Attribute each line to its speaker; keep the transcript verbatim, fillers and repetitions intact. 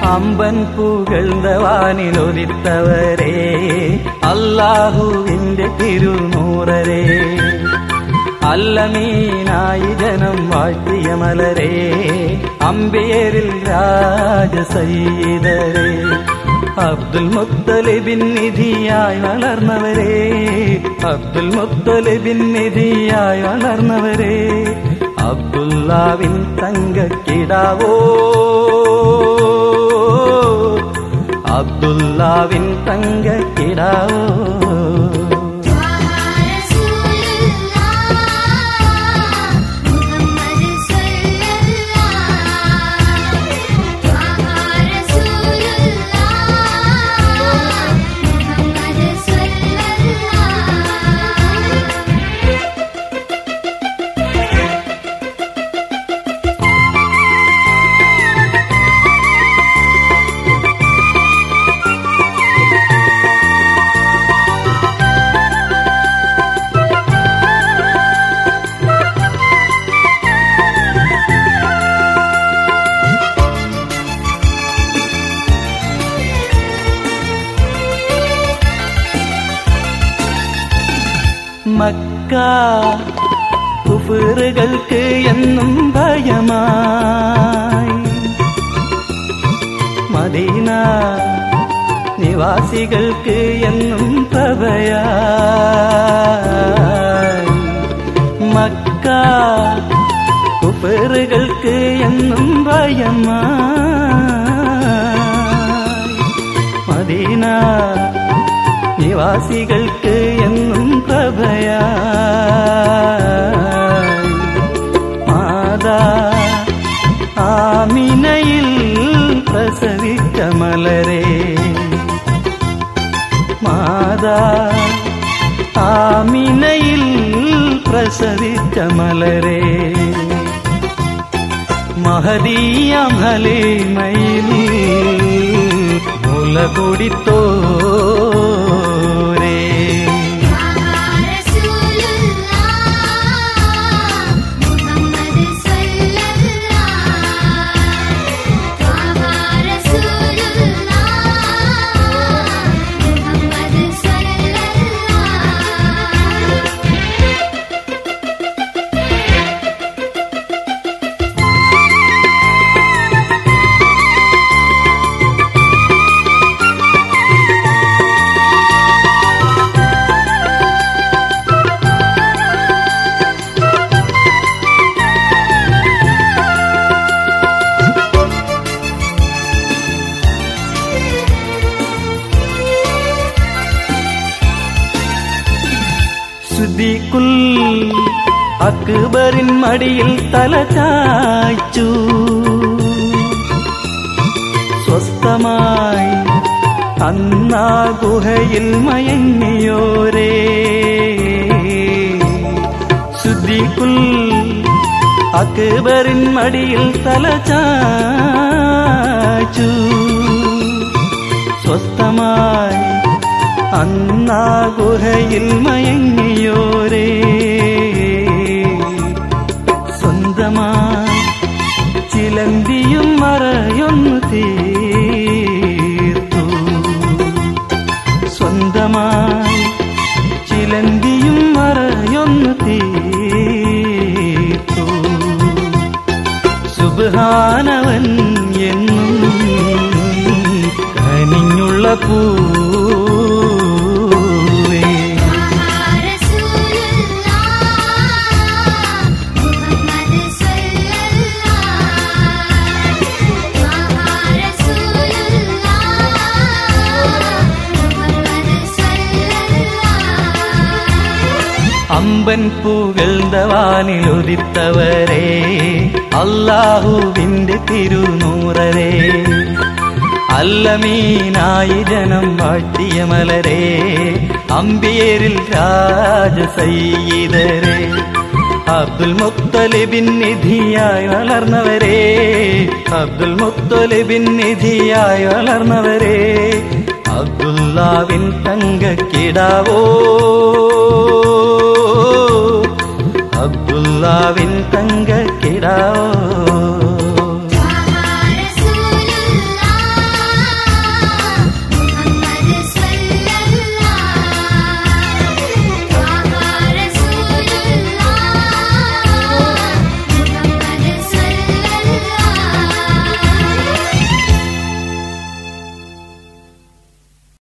Speaker 1: അമ്പൻ പുകഴ്ന്ന വാനിലൊലിത്തവരേ, അല്ലാഹുവിന്റെ തിരുനൂറരേ, അല്ലമീനായി ജനം വാഴ്ത്തിയ മലരേ, അമ്പേരിൽ രാജസയ്യിദരേ, അബ്ദുൽ മുത്തലിബിൻ നിധിയായി വളർന്നവരേ, അബ്ദുൽ മുത്തലിബിൻ നിധിയായി വളർന്നവരേ, അബ്ദുല്ലാവിൻ തങ്കക്കിടാവോ, അബ്ദുല്ലാവിൻ തങ്കക്കിടാവോ. മക്ക കുഫറുകൾക്ക് എന്നും ഭയമായി, മദീന നിവാസികൾക്ക് എന്നും പ്രഭയായി. മക്ക കുഫറുകൾക്ക് എന്നും ഭയമായി, മദീന നിവാസികൾക്ക് എന്നും പ്രഭയായി. മാതാ ആമിനയിൽ പ്രസവിച്ച മലരേ, മാതാ ആമിനയിൽ പ്രസവിച്ച മലരേ, മഹദിയാം ഹലീമയിൽ മുലകുടിത്തോ സിദ്ദീഖുൽ അക്ബറിൻ മടിയിൽ തല ചായ്ച്ചു, സ്വസ്ഥമായി അന്നാ ഗുഹയിൽ മയങ്ങിയോരേ. സിദ്ദീഖുൽ അക്ബറിൻ മടിയിൽ തല ചായ്ച്ചു, സ്വസ്ഥമായി അന്നാ ഗുഹയിൽ മയങ്ങിയോരേ. സ്വന്തമായി ചിലന്തിയും മറയൊന്നു തീർത്തു, സ്വന്തമായി ചിലന്തിയും മറയൊന്നു തീർത്തു. സുബ്ഹാനവൻ എന്നും കനിഞ്ഞുള്ള പൂ അമ്പൻ പുകഴ്ന്ന വാനിലൊലിത്തവരേ, അല്ലാഹുവിന്റെ തിരുനൂറരേ, അല്ലമീനായി ജനം വാഴ്ത്തിയ മലരേ, അമ്പേരിൽ രാജസയ്യിദരേ, അബ്ദുൽ മുത്തലിബിൻ നിധിയായി വളർന്നവരേ, അബ്ദുൽ മുത്തലിബിൻ നിധിയായി വളർന്നവരേ, അബ്ദുല്ലാവിൻ തങ്കക്കിടാവോ, അബ്ദുല്ലാവിൻ തങ്കക്കിടാവോ.